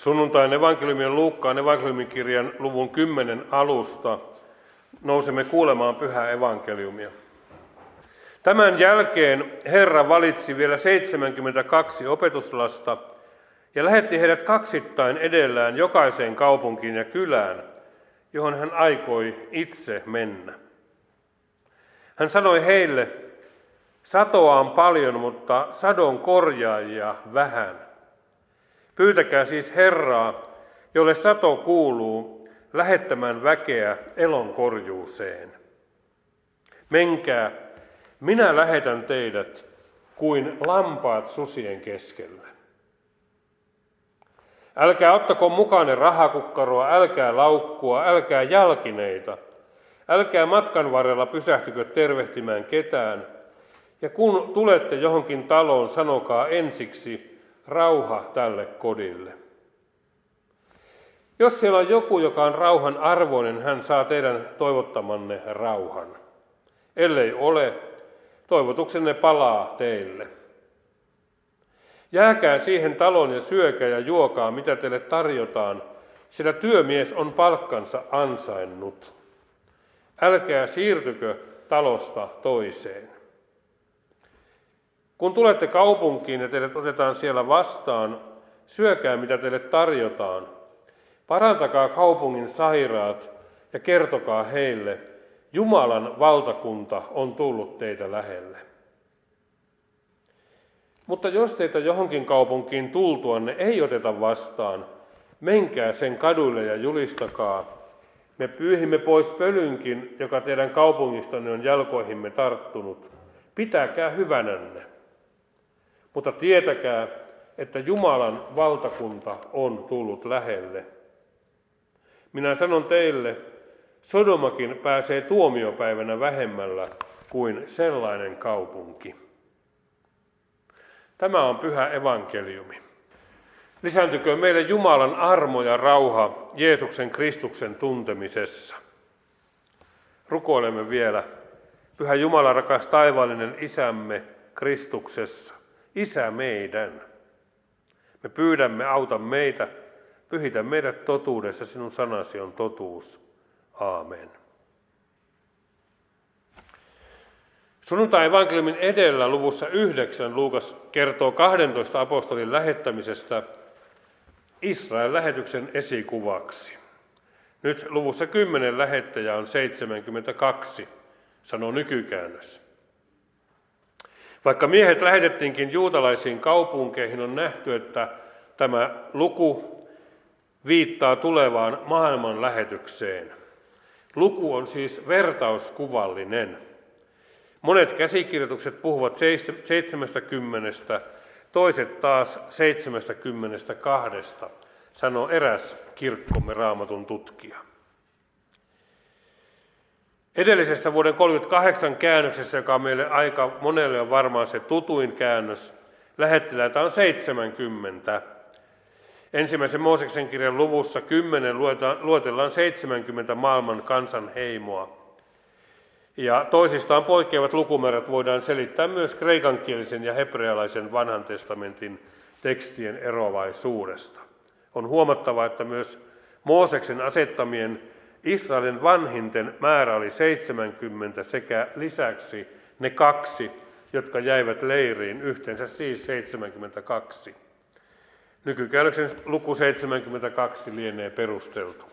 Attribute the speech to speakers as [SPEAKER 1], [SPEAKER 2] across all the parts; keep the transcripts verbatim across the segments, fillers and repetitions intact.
[SPEAKER 1] Sunnuntain evankeliumin Luukkaan evankeliumikirjan luvun kymmenen alusta nousemme kuulemaan pyhää evankeliumia. Tämän jälkeen Herra valitsi vielä seitsemänkymmentäkaksi opetuslasta ja lähetti heidät kaksittain edellään jokaiseen kaupunkiin ja kylään, johon hän aikoi itse mennä. Hän sanoi heille, satoa on paljon, mutta sadon korjaajia vähän. Pyytäkää siis Herraa, jolle sato kuuluu, lähettämään väkeä elon korjuuseen. Menkää, minä lähetän teidät kuin lampaat susien keskellä. Älkää ottako mukaanne rahakukkaroa, älkää laukkua, älkää jalkineita, älkää matkan varrella pysähtykö tervehtimään ketään, ja kun tulette johonkin taloon, sanokaa ensiksi rauha tälle kodille. Jos siellä on joku, joka on rauhan arvoinen, hän saa teidän toivottamanne rauhan. Ellei ole, toivotuksenne palaa teille. Jääkää siihen taloon ja syökää ja juokaa, mitä teille tarjotaan, sillä työmies on palkkansa ansainnut. Älkää siirtykö talosta toiseen. Kun tulette kaupunkiin ja teidät otetaan siellä vastaan, syökää mitä teille tarjotaan. Parantakaa kaupungin sairaat ja kertokaa heille, Jumalan valtakunta on tullut teitä lähelle. Mutta jos teitä johonkin kaupunkiin tultuanne ei oteta vastaan, menkää sen kaduille ja julistakaa. Me pyyhimme pois pölynkin, joka teidän kaupungistanne on jalkoihimme tarttunut. Pitäkää hyvänänne. Mutta tietäkää, että Jumalan valtakunta on tullut lähelle. Minä sanon teille, Sodomakin pääsee tuomiopäivänä vähemmällä kuin sellainen kaupunki. Tämä on pyhä evankeliumi. Lisääntyköön meille Jumalan armo ja rauha Jeesuksen Kristuksen tuntemisessa. Rukoilemme vielä. Pyhä Jumala, rakas taivaallinen Isämme Kristuksessa, Isä meidän. Me pyydämme, auta meitä, pyhitä meidät totuudessa, sinun sanasi on totuus. Aamen. Sunnuntai evankeliumin edellä luvussa yhdeksän Luukas kertoo kahdentoista apostolin lähettämisestä Israelin lähetyksen esikuvaksi. Nyt luvussa kymmenen lähettäjä on seitsemänkymmentäkaksi, sanoo nykykäännös. Vaikka miehet lähetettiinkin juutalaisiin kaupunkeihin, on nähty, että tämä luku viittaa tulevaan maailman lähetykseen. Luku on siis vertauskuvallinen. Monet käsikirjoitukset puhuvat seitsemästäkymmenestä, toiset taas seitsemästäkymmenestäkahdesta, sanoo eräs kirkkomme Raamatun tutkija. Edellisessä vuoden kolmekymmentäkahdeksan käännöksessä, joka on meille aika monelle on varmaan se tutuin käännös, lähettiläitä on seitsemänkymmentä. Ensimmäisen Mooseksen kirjan luvussa kymmenen luetellaan seitsemänkymmentä maailman kansan heimoa. Ja toisistaan poikkeavat lukumäärät voidaan selittää myös kreikankielisen ja hebrealaisen vanhan testamentin tekstien eroavaisuudesta. On huomattava, että myös Mooseksen asettamien Israelin vanhinten määrä oli seitsemänkymmentä sekä lisäksi ne kaksi, jotka jäivät leiriin, yhteensä siis seitsemänkymmentäkaksi. Nykykäännöksen luku seitsemänkymmentäkaksi lienee perusteltu.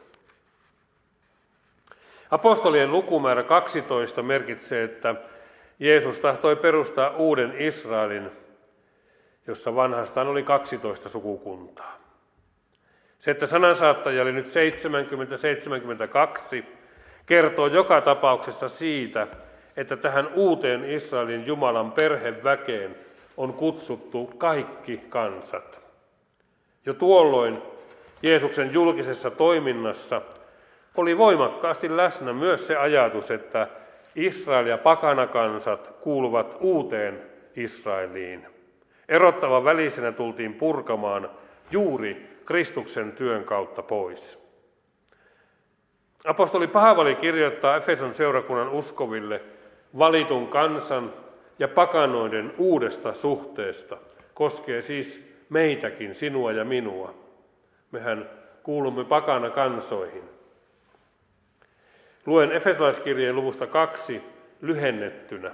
[SPEAKER 1] Apostolien lukumäärä kaksitoista merkitsee, että Jeesus tahtoi perustaa uuden Israelin, jossa vanhastaan oli kaksitoista sukukuntaa. Se, että sanansaattaja oli nyt seitsemänkymmentä seitsemänkymmentäkaksi, kertoo joka tapauksessa siitä, että tähän uuteen Israelin Jumalan perheväkeen on kutsuttu kaikki kansat. Jo tuolloin Jeesuksen julkisessa toiminnassa oli voimakkaasti läsnä myös se ajatus, että Israel ja pakanakansat kuuluvat uuteen Israeliin. Erottavan välisenä tultiin purkamaan juuri Kristuksen työn kautta pois. Apostoli Paavali kirjoittaa Efeson seurakunnan uskoville valitun kansan ja pakanoiden uudesta suhteesta. Koskee siis meitäkin, sinua ja minua. Mehän kuulumme pakana kansoihin. Luen Efesolaiskirjeen luvusta kaksi lyhennettynä.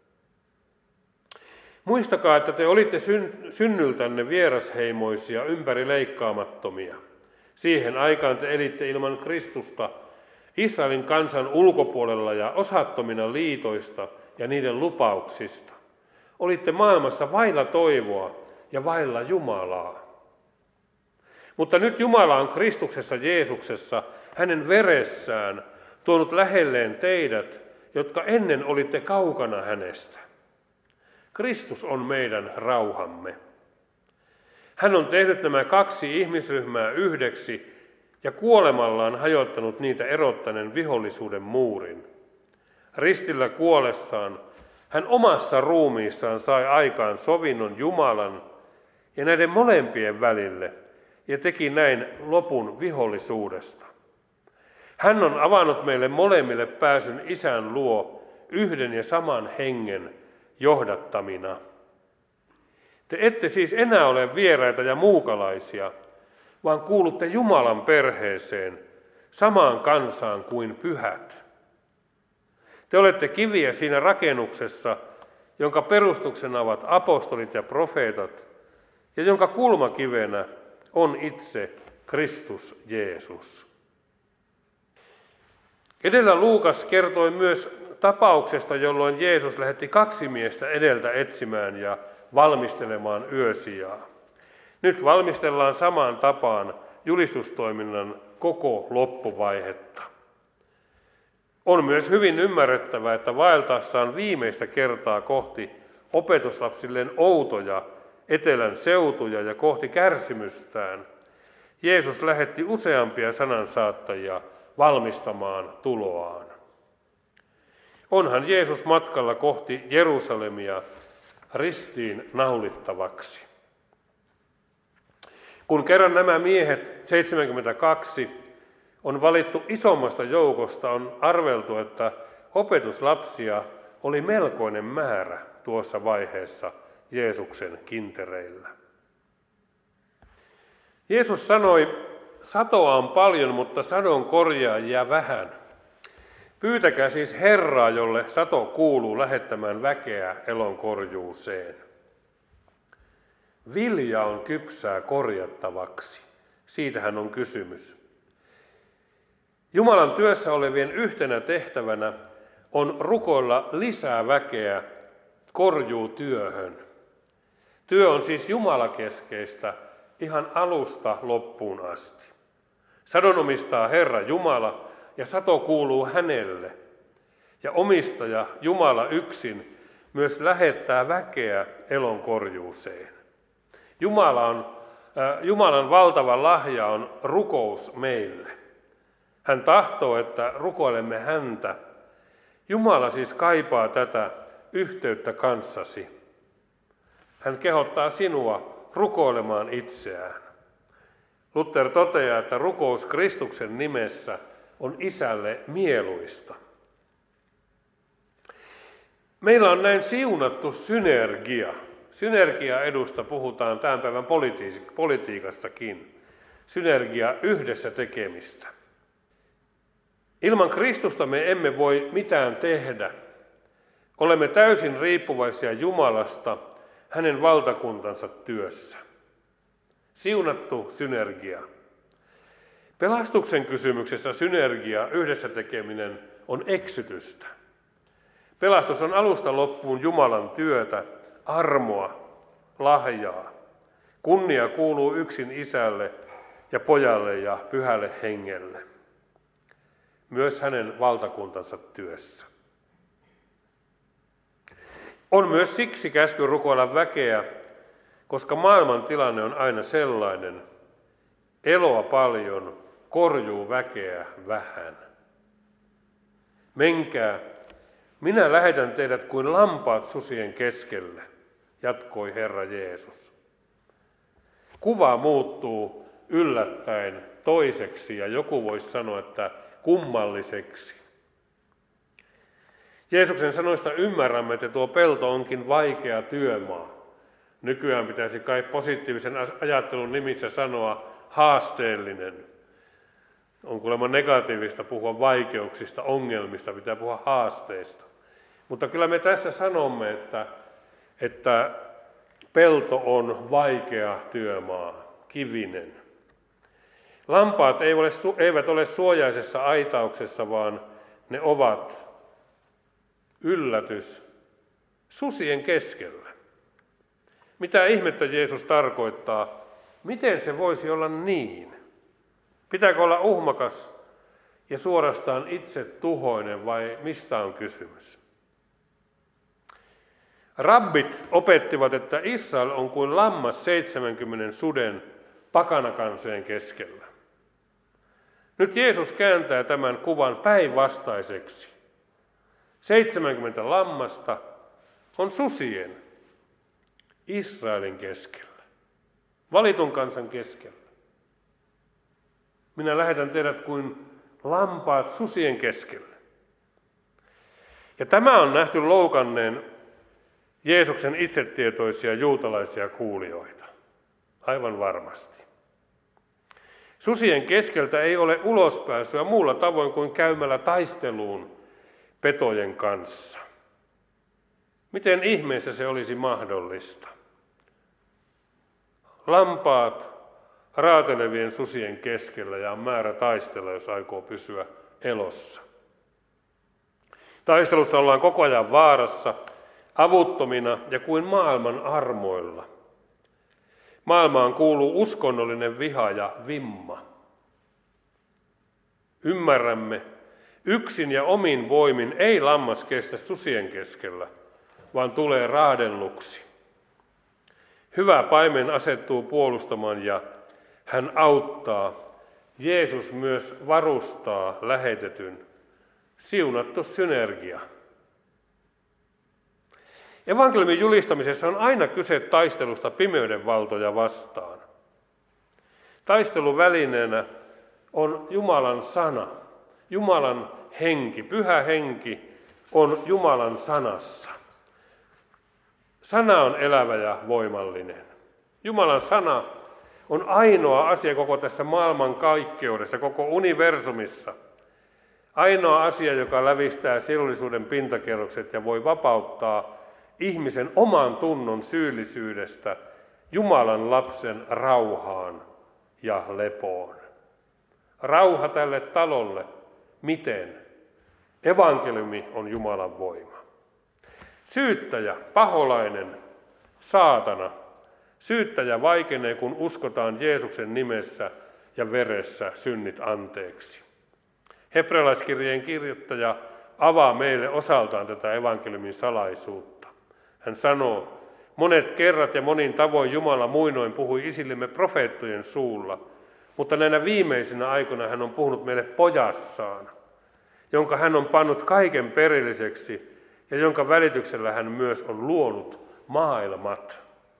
[SPEAKER 1] Muistakaa, että te olitte synnyltänne vierasheimoisia, ympärileikkaamattomia. Siihen aikaan te elitte ilman Kristusta, Israelin kansan ulkopuolella ja osattomina liitoista ja niiden lupauksista. Olitte maailmassa vailla toivoa ja vailla Jumalaa. Mutta nyt Jumala on Kristuksessa Jeesuksessa, hänen veressään, tuonut lähelleen teidät, jotka ennen olitte kaukana hänestä. Kristus on meidän rauhamme. Hän on tehnyt nämä kaksi ihmisryhmää yhdeksi ja kuolemallaan hajottanut niitä erottaneen vihollisuuden muurin. Ristillä kuollessaan hän omassa ruumiissaan sai aikaan sovinnon Jumalan ja näiden molempien välille ja teki näin lopun vihollisuudesta. Hän on avannut meille molemmille pääsyn Isän luo yhden ja saman hengen johdattamina. Te ette siis enää ole vieraita ja muukalaisia, vaan kuulutte Jumalan perheeseen, samaan kansaan kuin pyhät. Te olette kiviä siinä rakennuksessa, jonka perustuksena ovat apostolit ja profeetat, ja jonka kulmakivenä on itse Kristus Jeesus. Edellä Luukas kertoi myös tapauksesta, jolloin Jeesus lähetti kaksi miestä edeltä etsimään ja valmistelemaan yösijaa. Nyt valmistellaan samaan tapaan julistustoiminnan koko loppuvaihetta. On myös hyvin ymmärrettävää, että vaeltaessaan viimeistä kertaa kohti opetuslapsilleen outoja etelän seutuja ja kohti kärsimystään, Jeesus lähetti useampia sanansaattajia valmistamaan tuloaan. Onhan Jeesus matkalla kohti Jerusalemia ristiin naulittavaksi. Kun kerran nämä miehet, seitsemänkymmentäkaksi, on valittu isommasta joukosta, on arveltu, että opetuslapsia oli melkoinen määrä tuossa vaiheessa Jeesuksen kintereillä. Jeesus sanoi, satoa on paljon, mutta sadon korjaajia vähän. Pyytäkää siis Herraa, jolle sato kuuluu, lähettämään väkeä elonkorjuuseen. Vilja on kypsää korjattavaksi. Siitähän on kysymys. Jumalan työssä olevien yhtenä tehtävänä on rukoilla lisää väkeä korjuutyöhön. Työ on siis jumalakeskeistä ihan alusta loppuun asti. Sadon omistaa Herra Jumala ja sato kuuluu hänelle. Ja omistaja Jumala yksin myös lähettää väkeä elonkorjuuseen. Jumala on, äh, Jumalan valtava lahja on rukous meille. Hän tahtoo, että rukoilemme häntä. Jumala siis kaipaa tätä yhteyttä kanssasi. Hän kehottaa sinua rukoilemaan itseään. Luther toteaa, että rukous Kristuksen nimessä on Isälle mieluista. Meillä on näin siunattu synergia. Synergiaedusta puhutaan tämän päivän politi- politiikassakin. Synergia yhdessä tekemistä. Ilman Kristusta me emme voi mitään tehdä. Olemme täysin riippuvaisia Jumalasta hänen valtakuntansa työssä. Siunattu synergia. Pelastuksen kysymyksessä synergia, yhdessä tekeminen, on eksytystä. Pelastus on alusta loppuun Jumalan työtä, armoa, lahjaa. Kunnia kuuluu yksin Isälle ja Pojalle ja Pyhälle Hengelle. Myös hänen valtakuntansa työssä. On myös siksi käsky rukoilla väkeä, koska maailman tilanne on aina sellainen. Eloa paljon, korjuu väkeä vähän. Menkää, minä lähetän teidät kuin lampaat susien keskelle, jatkoi Herra Jeesus. Kuva muuttuu yllättäen toiseksi ja joku voisi sanoa, että kummalliseksi. Jeesuksen sanoista ymmärrämme, että tuo pelto onkin vaikea työmaa. Nykyään pitäisi kai positiivisen ajattelun nimissä sanoa haasteellinen. On kuulemma negatiivista puhua vaikeuksista, ongelmista, pitää puhua haasteista. Mutta kyllä me tässä sanomme, että, että pelto on vaikea työmaa, kivinen. Lampaat eivät ole suojaisessa aitauksessa, vaan ne ovat yllätys susien keskellä. Mitä ihmettä Jeesus tarkoittaa? Miten se voisi olla niin? Pitääkö olla uhmakas ja suorastaan itse tuhoinen vai mistä on kysymys? Rabbit opettivat, että Israel on kuin lammas seitsemänkymmenen suden pakanakansojen keskellä. Nyt Jeesus kääntää tämän kuvan päinvastaiseksi. seitsemänkymmentä lammasta on susien Israelin keskellä, valitun kansan keskellä. Minä lähetän teidät kuin lampaat susien keskellä. Ja tämä on nähty loukanneen Jeesuksen itsetietoisia juutalaisia kuulijoita. Aivan varmasti. Susien keskeltä ei ole ulospääsyä muulla tavoin kuin käymällä taisteluun petojen kanssa. Miten ihmeessä se olisi mahdollista? Lampaat raatelevien susien keskellä ja on määrä taistella, jos aikoo pysyä elossa. Taistelussa ollaan koko ajan vaarassa, avuttomina ja kuin maailman armoilla. Maailmaan kuuluu uskonnollinen viha ja vimma. Ymmärrämme, yksin ja omin voimin ei lammas kestä susien keskellä, vaan tulee raadelluksi. Hyvä paimen asettuu puolustamaan ja hän auttaa. Jeesus myös varustaa lähetetyn. Siunattu synergia. Evankeliumin julistamisessa on aina kyse taistelusta pimeyden valtoja vastaan. Taistelun välineenä on Jumalan sana, Jumalan henki, pyhä henki on Jumalan sanassa. Sana on elävä ja voimallinen. Jumalan sana on ainoa asia koko tässä maailman kaikkeudessa, koko universumissa. Ainoa asia, joka lävistää sielullisuuden pintakerrokset ja voi vapauttaa ihmisen oman tunnon syyllisyydestä Jumalan lapsen rauhaan ja lepoon. Rauha tälle talolle. Miten? Evankeliumi on Jumalan voima. Syyttäjä, paholainen, saatana. Syyttäjä vaikenee, kun uskotaan Jeesuksen nimessä ja veressä synnit anteeksi. Hebrealaiskirjeen kirjoittaja avaa meille osaltaan tätä evankeliumin salaisuutta. Hän sanoo, monet kerrat ja monin tavoin Jumala muinoin puhui isillemme profeettojen suulla, mutta näinä viimeisinä aikoina hän on puhunut meille pojassaan, jonka hän on pannut kaiken perilliseksi ja jonka välityksellä hän myös on luonut maailmat.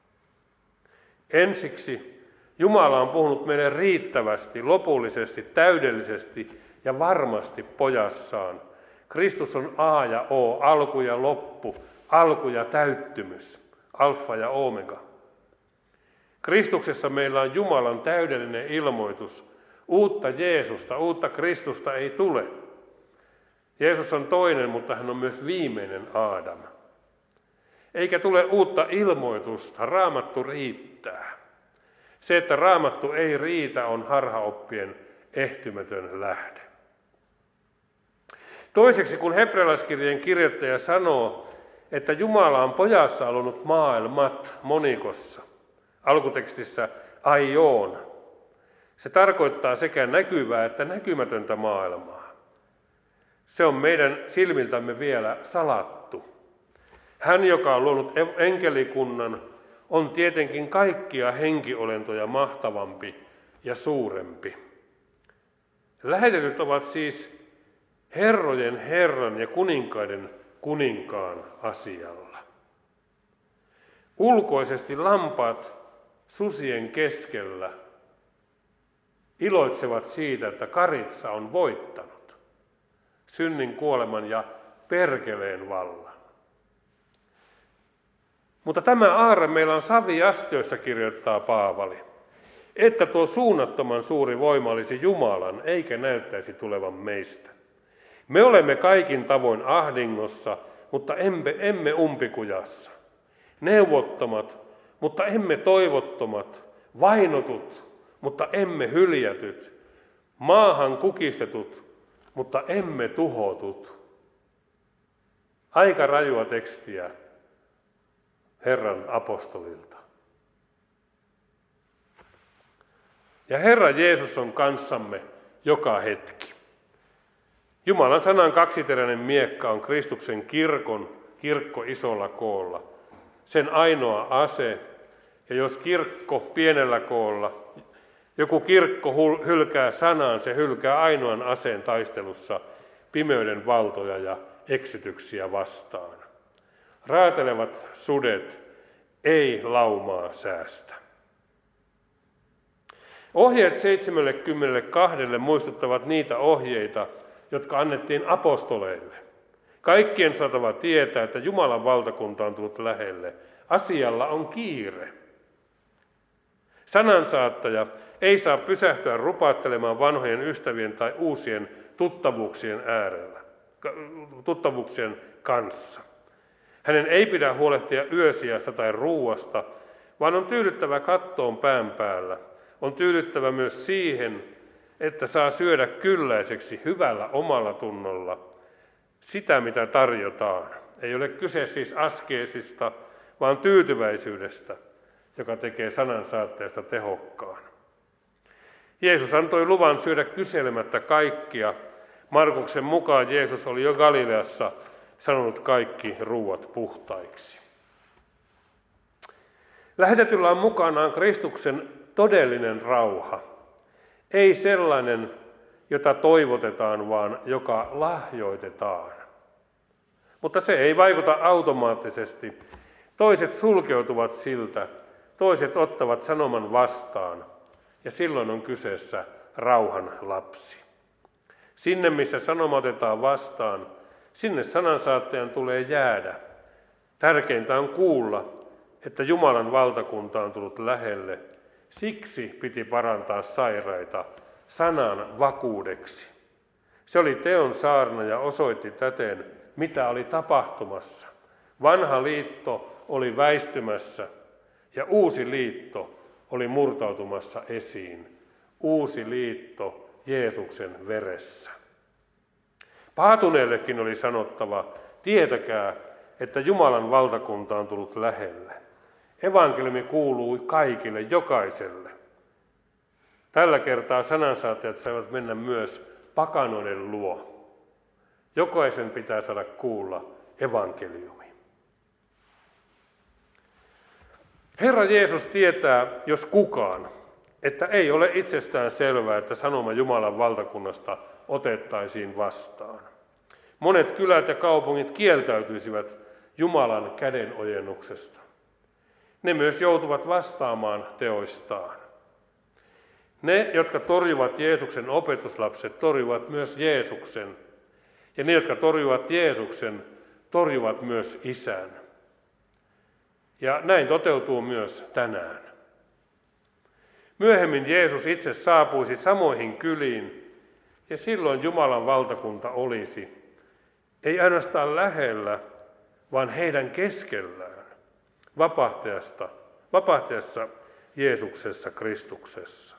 [SPEAKER 1] Ensiksi Jumala on puhunut meille riittävästi, lopullisesti, täydellisesti ja varmasti pojassaan. Kristus on A ja O, alku ja loppu, alku ja täyttymys, alfa ja omega. Kristuksessa meillä on Jumalan täydellinen ilmoitus. Uutta Jeesusta, uutta Kristusta ei tule. Jeesus on toinen, mutta hän on myös viimeinen Aadam. Eikä tule uutta ilmoitusta, Raamattu riittää. Se, että Raamattu ei riitä, on harhaoppien ehtymätön lähde. Toiseksi, kun hebrealaiskirjeen kirjoittaja sanoo, että Jumala on pojassa alunut maailmat monikossa, alkutekstissä aion, se tarkoittaa sekä näkyvää että näkymätöntä maailmaa. Se on meidän silmiltämme vielä salattu. Hän, joka on luonut enkelikunnan, on tietenkin kaikkia henkiolentoja mahtavampi ja suurempi. Lähetetyt ovat siis herrojen Herran ja kuninkaiden kuninkaan asialla. Ulkoisesti lampaat susien keskellä iloitsevat siitä, että karitsa on voittanut synnin, kuoleman ja perkeleen vallan. Mutta tämä aarre meillä on saviastioissa, kirjoittaa Paavali. että tuo suunnattoman suuri voima olisi Jumalan, eikä näyttäisi tulevan meistä. Me olemme kaikin tavoin ahdingossa, mutta emme, emme umpikujassa. Neuvottomat, mutta emme toivottomat. Vainotut, mutta emme hyljätyt. Maahan kukistetut, mutta emme tuhotut. Aika rajua tekstiä Herran apostolilta. Ja Herra Jeesus on kanssamme joka hetki. Jumalan sanan kaksiteräinen miekka on Kristuksen kirkon, kirkko isolla koolla. Sen ainoa ase, ja jos kirkko pienellä koolla, joku kirkko hylkää sanan, se hylkää ainoan aseen taistelussa pimeyden valtoja ja eksytyksiä vastaan. Raatelevat sudet ei laumaa säästä. Ohjeet seitsemänkymmentäkaksi muistuttavat niitä ohjeita, jotka annettiin apostoleille. Kaikkien saatava tietää, että Jumalan valtakunta on tullut lähelle. Asialla on kiire. Sanansaattaja ei saa pysähtyä rupaattelemaan vanhojen ystävien tai uusien tuttavuuksien äärellä, tuttavuuksien kanssa. Hänen ei pidä huolehtia yösijasta tai ruuasta, vaan on tyydyttävä kattoon pään päällä. On tyydyttävä myös siihen, että saa syödä kylläiseksi hyvällä omalla tunnolla sitä, mitä tarjotaan. Ei ole kyse siis askeesista, vaan tyytyväisyydestä, joka tekee sanansaatteesta tehokkaan. Jeesus antoi luvan syödä kyselemättä kaikkia. Markuksen mukaan Jeesus oli jo Galileassa sanonut kaikki ruuat puhtaiksi. Lähetetyllä on mukanaan Kristuksen todellinen rauha. Ei sellainen, jota toivotetaan, vaan joka lahjoitetaan. Mutta se ei vaikuta automaattisesti. Toiset sulkeutuvat siltä, toiset ottavat sanoman vastaan, ja silloin on kyseessä rauhan lapsi. Sinne, missä sanoma otetaan vastaan, sinne sanansaattajan tulee jäädä. Tärkeintä on kuulla, että Jumalan valtakunta on tullut lähelle. Siksi piti parantaa sairaita sanan vakuudeksi. Se oli teon saarna ja osoitti täten, mitä oli tapahtumassa. Vanha liitto oli väistymässä ja uusi liitto oli murtautumassa esiin. Uusi liitto Jeesuksen veressä. Paatuneellekin oli sanottava, tietäkää, että Jumalan valtakunta on tullut lähelle. Evankeliumi kuuluu kaikille, jokaiselle. Tällä kertaa sanansaattajat saivat mennä myös pakanoiden luo. Jokaisen pitää saada kuulla evankeliumi. Herra Jeesus tietää, jos kukaan, että ei ole itsestään selvää, että sanoma Jumalan valtakunnasta otettaisiin vastaan. Monet kylät ja kaupungit kieltäytyisivät Jumalan kädenojennuksesta. Ne myös joutuvat vastaamaan teoistaan. Ne, jotka torjuvat Jeesuksen opetuslapset, torjuvat myös Jeesuksen. Ja ne, jotka torjuvat Jeesuksen, torjuvat myös Isän. Ja näin toteutuu myös tänään. Myöhemmin Jeesus itse saapuisi samoihin kyliin, ja silloin Jumalan valtakunta olisi, ei ainoastaan lähellä, vaan heidän keskellään, vapahtajasta, vapahtajassa Jeesuksessa Kristuksessa.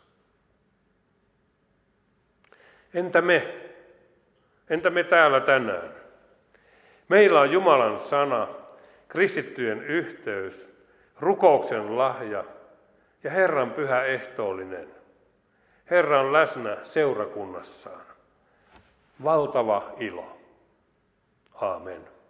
[SPEAKER 1] Entä me? Entä me täällä tänään? Meillä on Jumalan sana, kristittyjen yhteys, rukouksen lahja ja Herran pyhä ehtoollinen. Herra on läsnä seurakunnassaan. Valtava ilo. Aamen.